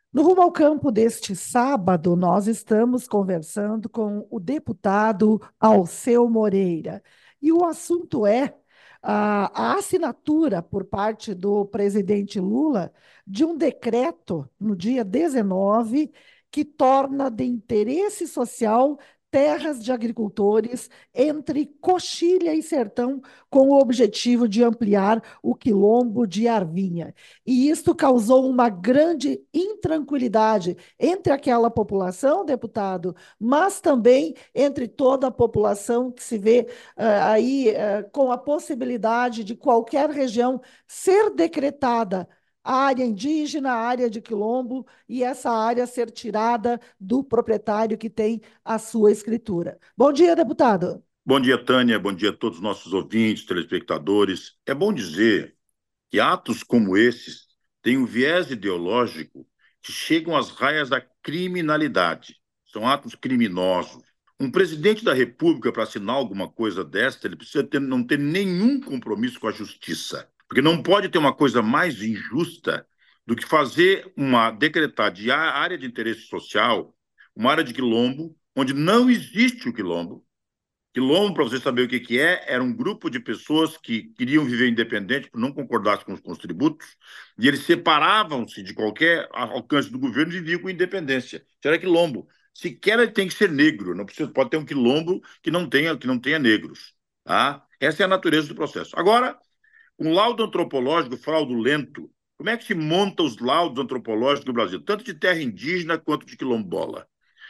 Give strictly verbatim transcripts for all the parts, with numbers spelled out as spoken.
No Rumo ao Campo deste sábado, nós estamos conversando com o deputado Alceu Moreira. E o assunto é a, a assinatura por parte do presidente Lula de um decreto no dia dezenove que torna de interesse social terras de agricultores entre Coxilha e Sertão, com o objetivo de ampliar o quilombo de Arvinha. E isto causou uma grande intranquilidade entre aquela população, deputado, mas também entre toda a população que se vê uh, aí uh, com a possibilidade de qualquer região ser decretada área indígena, área de quilombo, e essa área ser tirada do proprietário que tem a sua escritura. Bom dia, deputado. Bom dia, Tânia. Bom dia a todos os nossos ouvintes, telespectadores. É bom dizer que atos como esses têm um viés ideológico que chegam às raias da criminalidade. São atos criminosos. Um presidente da República, para assinar alguma coisa dessa, ele precisa ter, não ter nenhum compromisso com a justiça. Porque não pode ter uma coisa mais injusta do que fazer uma decretar de área de interesse social, uma área de quilombo, onde não existe o quilombo. Quilombo, para você saber o que, que é, era um grupo de pessoas que queriam viver independente, não concordassem com os, com os tributos, e eles separavam-se de qualquer alcance do governo e viviam com independência. Isso era quilombo. Sequer ele tem que ser negro, não precisa, pode ter um quilombo que não tenha, que não tenha negros. Tá? Essa é a natureza do processo. Agora, um laudo antropológico fraudulento, como é que se monta os laudos antropológicos do Brasil, tanto de terra indígena quanto de quilombola?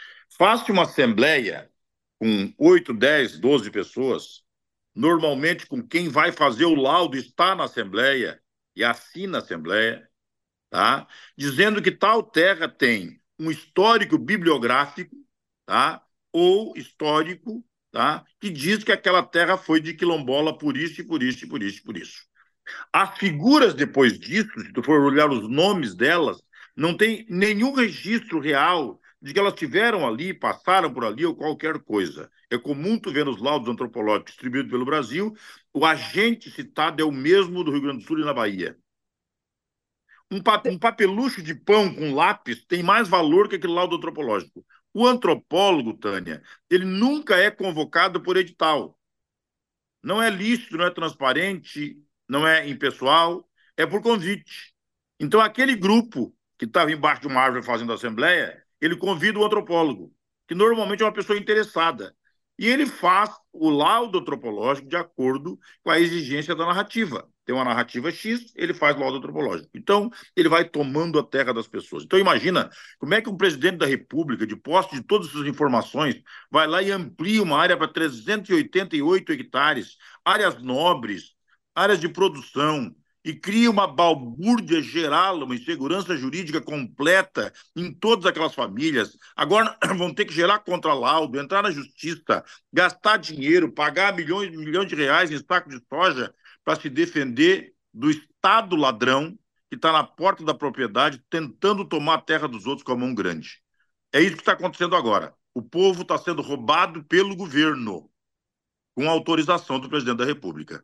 Faça uma assembleia com oito, dez, doze pessoas, normalmente com quem vai fazer o laudo está na Assembleia e assina a Assembleia, tá? Dizendo que tal terra tem um histórico bibliográfico, tá? Ou histórico, tá? Que diz que aquela terra foi de quilombola por isso e por isso e por isso e por isso. As figuras depois disso, se tu for olhar os nomes delas, não tem nenhum registro real de que elas tiveram ali, passaram por ali ou qualquer coisa. É comum tu ver nos laudos antropológicos distribuídos pelo Brasil, o agente citado é o mesmo do Rio Grande do Sul e na Bahia. Um, pa um papelucho de pão com lápis tem mais valor que aquele laudo antropológico. O antropólogo, Tânia, ele nunca é convocado por edital. Não é lícito, não é transparente, não é impessoal, é por convite. Então, aquele grupo que estava embaixo de uma árvore fazendo assembleia, ele convida o antropólogo, que normalmente é uma pessoa interessada. E ele faz o laudo antropológico de acordo com a exigência da narrativa. Tem uma narrativa X, ele faz o laudo antropológico. Então, ele vai tomando a terra das pessoas. Então, imagina como é que um presidente da República, de posse de todas essas informações, vai lá e amplia uma área para trezentos e oitenta e oito hectares, áreas nobres, áreas de produção, e cria uma balbúrdia geral, uma insegurança jurídica completa em todas aquelas famílias. Agora vão ter que gerar contralaudo, entrar na justiça, gastar dinheiro, pagar milhões, milhões de reais em saco de soja para se defender do Estado ladrão que está na porta da propriedade tentando tomar a terra dos outros com a mão grande. É isso que está acontecendo agora. O povo está sendo roubado pelo governo, com autorização do presidente da República.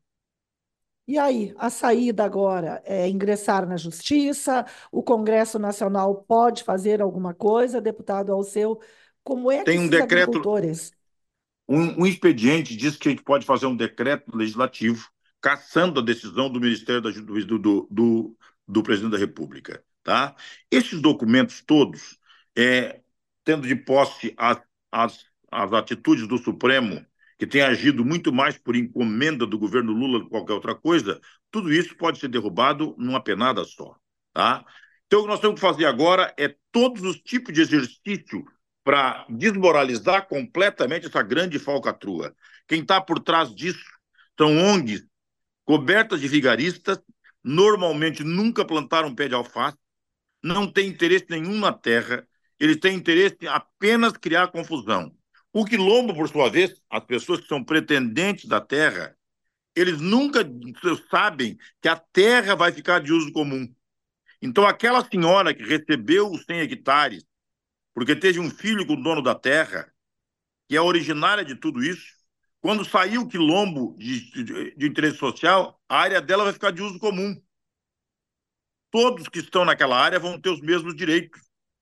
E aí, a saída agora é ingressar na justiça? O Congresso Nacional pode fazer alguma coisa, deputado Alceu? Como é que Tem um esses decreto, agricultores. um, um expediente diz que a gente pode fazer um decreto legislativo cassando a decisão do Ministério da, do, do, do, do presidente da República. Tá? Esses documentos todos, é, tendo de posse as, as, as atitudes do Supremo, que tem agido muito mais por encomenda do governo Lula do que qualquer outra coisa, tudo isso pode ser derrubado numa penada só. Tá? Então, o que nós temos que fazer agora é todos os tipos de exercício para desmoralizar completamente essa grande falcatrua. Quem está por trás disso são O N Gs cobertas de vigaristas, normalmente nunca plantaram um pé de alface, não têm interesse nenhum na terra, eles têm interesse em apenas criar confusão. O quilombo, por sua vez, as pessoas que são pretendentes da terra, eles nunca sabem que a terra vai ficar de uso comum. Então, aquela senhora que recebeu os cem hectares porque teve um filho com o dono da terra, que é originária de tudo isso, quando sair o quilombo de, de, de interesse social, a área dela vai ficar de uso comum. Todos que estão naquela área vão ter os mesmos direitos.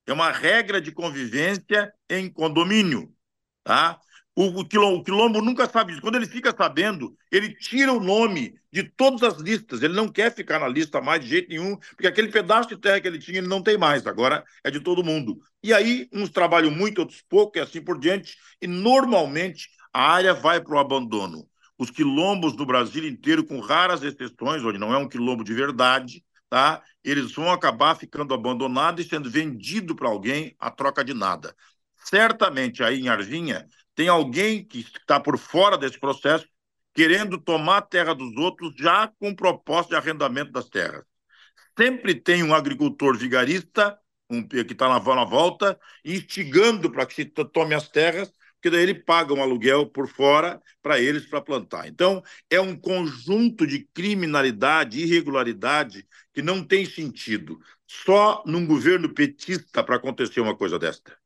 É uma regra de convivência em condomínio. Tá? O, o, quilombo, o quilombo nunca sabe disso. Quando ele fica sabendo, ele tira o nome de todas as listas. Ele não quer ficar na lista mais de jeito nenhum, porque aquele pedaço de terra que ele tinha, ele não tem mais. Agora é de todo mundo. E aí, uns trabalham muito, outros pouco, e assim por diante. E, normalmente, a área vai para o abandono. Os quilombos do Brasil inteiro, com raras exceções, onde não é um quilombo de verdade, tá? Eles vão acabar ficando abandonados e sendo vendidos para alguém a troca de nada. Certamente aí em Arvinha tem alguém que está por fora desse processo querendo tomar a terra dos outros já com proposta de arrendamento das terras. Sempre tem um agricultor vigarista um, que está na, na volta, instigando para que se tome as terras, porque daí ele paga um aluguel por fora para eles para plantar. Então, é um conjunto de criminalidade, irregularidade, que não tem sentido. Só num governo petista para acontecer uma coisa desta.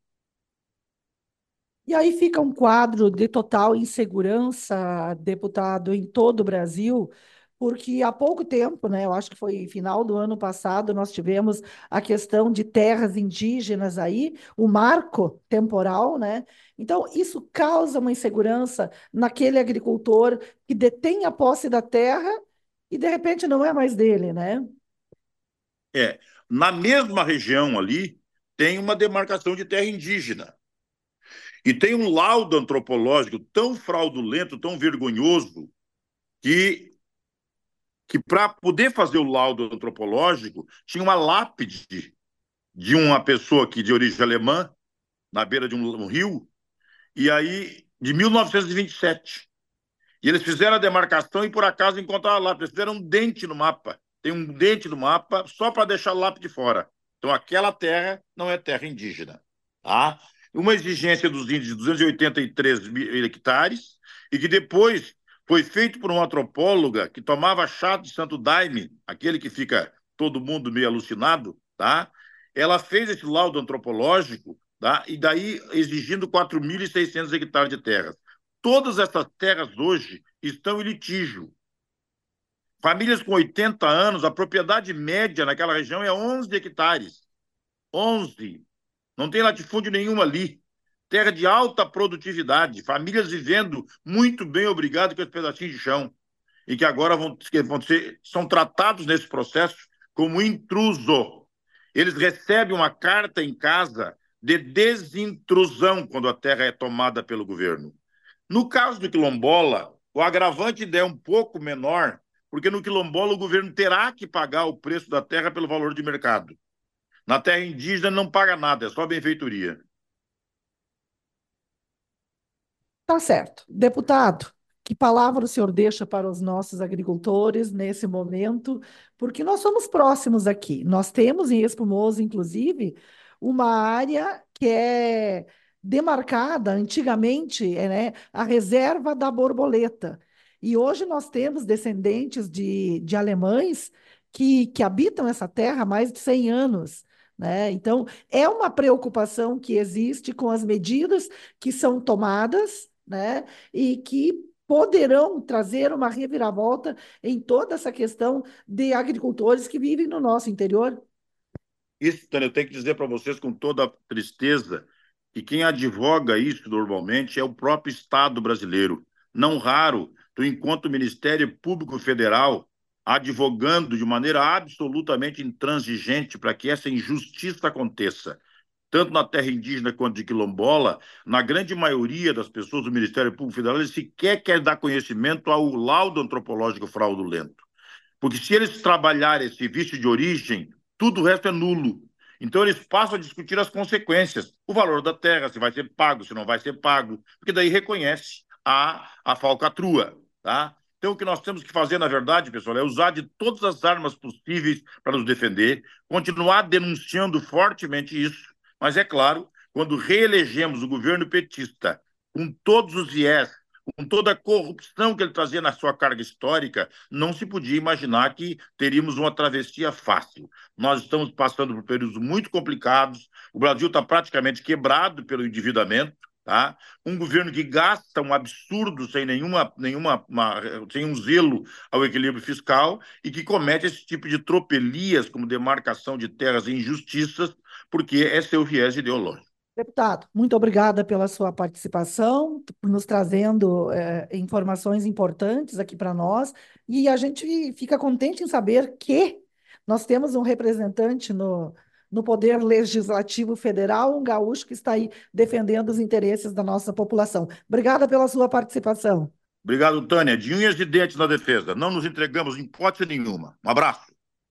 E aí fica um quadro de total insegurança, deputado, em todo o Brasil, porque há pouco tempo, né, eu acho que foi final do ano passado, nós tivemos a questão de terras indígenas aí, o marco temporal, né? Então, isso causa uma insegurança naquele agricultor que detém a posse da terra e, de repente, não é mais dele, né? É, na mesma região ali, tem uma demarcação de terra indígena. E tem um laudo antropológico tão fraudulento, tão vergonhoso, que, que para poder fazer o laudo antropológico, tinha uma lápide de uma pessoa aqui de origem alemã, na beira de um, um rio, e aí, de mil novecentos e vinte e sete. E eles fizeram a demarcação e, por acaso, encontraram a lápide. Eles fizeram um dente no mapa. Tem um dente no mapa só para deixar a lápide fora. Então, aquela terra não é terra indígena. Tá? Uma exigência dos índios de duzentos e oitenta e três mil hectares e que depois foi feito por uma antropóloga que tomava chá de Santo Daime, aquele que fica todo mundo meio alucinado, tá? Ela fez esse laudo antropológico, tá? E daí exigindo quatro mil e seiscentos hectares de terras. Todas essas terras hoje estão em litígio. Famílias com oitenta anos, a propriedade média naquela região é onze hectares. onze. Não tem latifúndio nenhum ali. Terra de alta produtividade, famílias vivendo muito bem, obrigado, com esse pedacinho de chão. E que agora vão, vão ser, são tratados nesse processo como intruso. Eles recebem uma carta em casa de desintrusão quando a terra é tomada pelo governo. No caso do quilombola, o agravante ainda é um pouco menor, porque no quilombola o governo terá que pagar o preço da terra pelo valor de mercado. Na terra indígena não paga nada, é só benfeitoria. Tá certo. Deputado, que palavra o senhor deixa para os nossos agricultores nesse momento? Porque nós somos próximos aqui. Nós temos em Espumoso, inclusive, uma área que é demarcada antigamente, é, né, a reserva da borboleta. E hoje nós temos descendentes de, de alemães que, que habitam essa terra há mais de cem anos. Né? Então, é uma preocupação que existe com as medidas que são tomadas, né? E que poderão trazer uma reviravolta em toda essa questão de agricultores que vivem no nosso interior. Isso, Tânia, eu tenho que dizer para vocês com toda a tristeza que quem advoga isso normalmente é o próprio Estado brasileiro. Não raro, tu encontra o Ministério Público Federal advogando de maneira absolutamente intransigente para que essa injustiça aconteça. Tanto na terra indígena quanto de quilombola, na grande maioria das pessoas do Ministério Público Federal, eles sequer querem dar conhecimento ao laudo antropológico fraudulento. Porque se eles trabalharem esse vício de origem, tudo o resto é nulo. Então eles passam a discutir as consequências, o valor da terra, se vai ser pago, se não vai ser pago, porque daí reconhece a, a falcatrua, tá? Então o que nós temos que fazer, na verdade, pessoal, é usar de todas as armas possíveis para nos defender, continuar denunciando fortemente isso, mas é claro, quando reelegemos o governo petista com todos os viés, com toda a corrupção que ele trazia na sua carga histórica, não se podia imaginar que teríamos uma travessia fácil. Nós estamos passando por períodos muito complicados, o Brasil está praticamente quebrado pelo endividamento, tá? Um governo que gasta um absurdo sem nenhuma, nenhuma uma, sem um zelo ao equilíbrio fiscal e que comete esse tipo de tropelias, como demarcação de terras e injustiças, porque é seu viés ideológico. Deputado, muito obrigada pela sua participação, por nos trazendo eh, informações importantes aqui para nós. E a gente fica contente em saber que nós temos um representante no, no Poder Legislativo Federal, um gaúcho que está aí defendendo os interesses da nossa população. Obrigada pela sua participação. Obrigado, Tânia. De unhas e dentes na defesa. Não nos entregamos em hipótese nenhuma. Um abraço.